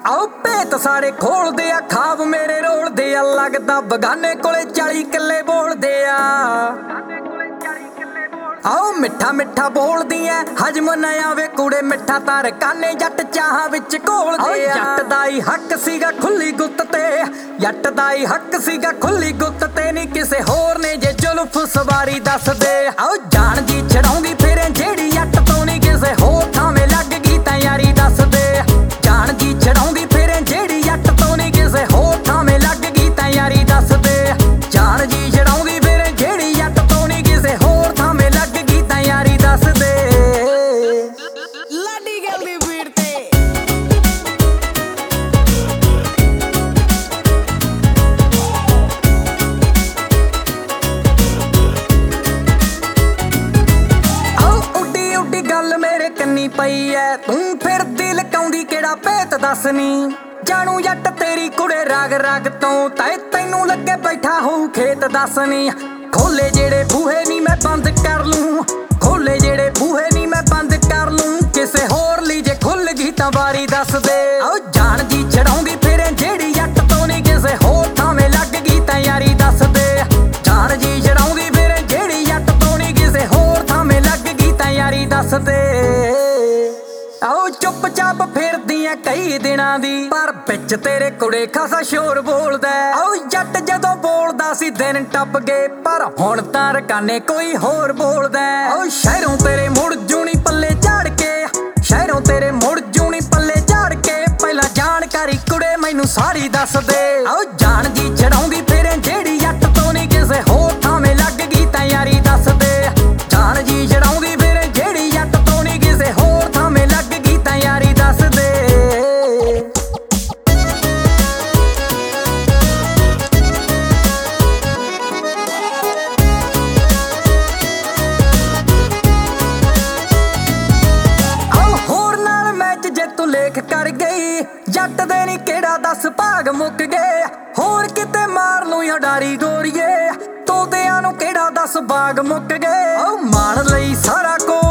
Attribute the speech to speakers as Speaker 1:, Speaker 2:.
Speaker 1: आओ भेत सारे खोलदे आ, खाब मेरे रोलदे आ, लगदा बगाने कोले 40 किल्ले बोलदे आ। आओ मिठा मिठा बोलदी ऐ, हजम ना आवे कूड़े मिठा तार काने जट चाहां विच घोलदे आ। जट दा ही हक सीगा खुली गुत्त ते, जट दा ही हक सीगा खुली गुत्त ते, नी किसे होर ने जे जुल्फ सवारी दस दे। आओ जान जी छड़ाउंदी फिरे जेड़ी जट तो, नी किसे होर थावें लग गई तां यारी दस दे। जान जी छड़ाउंदी फिरे जेड़ी जट तो, नी किसे होर थावें लग गई तां यारी दस दे। जान जी छड़ाउंदी फिरे जेड़ी जट तो, नी किसे होर थावें लग गई तां यारी दस दे।
Speaker 2: लाडी गल दी भीड़ ते
Speaker 1: गल मेरे कन्नी पई ऐ, तू फिर दिल काउंदी केड़ा भेत दसनी। जानू जट तेरी कुड़े राग राग तो, तैनू लगे बैठा होऊ खेत दसनी। खोले जेड़े बूहे नी मैं बंद कर लूं, खोले जेड़े बूहे नी मैं बंद कर लूं, किसे होर ली जे खुल गई तां बारी दस दे। आओ जान जी छड़ाउंदी फिरे जेड़ी जट तो, नी किसे होर थावें लग गई तां यारी दस दे। जान जी छड़ाउंदी फिरे जेड़ी जट तो, नी किसे होर थावें लग गई तां यारी दस दे। आओ चुप चाप फिरदी ऐ कई दिनां दी, पर बिच तेरे कुड़े खासा शोर बोलदा। आओ जट जदों बोलदा सी दिन टप गए, पर हुण तां रकाने कोई होर बोलदा। आओ शहरों तेरे मुड़ जूनी पल्ले झाड़ के, शहरों तेरे मुड़ जूनी पल्ले झाड़ के, पहला जानकारी कुड़े मैनू सारी दस दे। आओ जान जी छड़ाउंदी फिरे जेड़ी जट तो, नी किसे होर थावें लग गई तां यारी दस दे। जान जी छड़ाउंदी फिरे जेड़ी जट तो, नी किसे होर थावें लग गई तां यारी दस दे। लेख कर गई जट दे नी केड़ा दस भाग मुक गए, होर किते मार लूं या डारी गोरीए, तोतियां नूं केड़ा दस बाग मुक गए। मान लई सारा को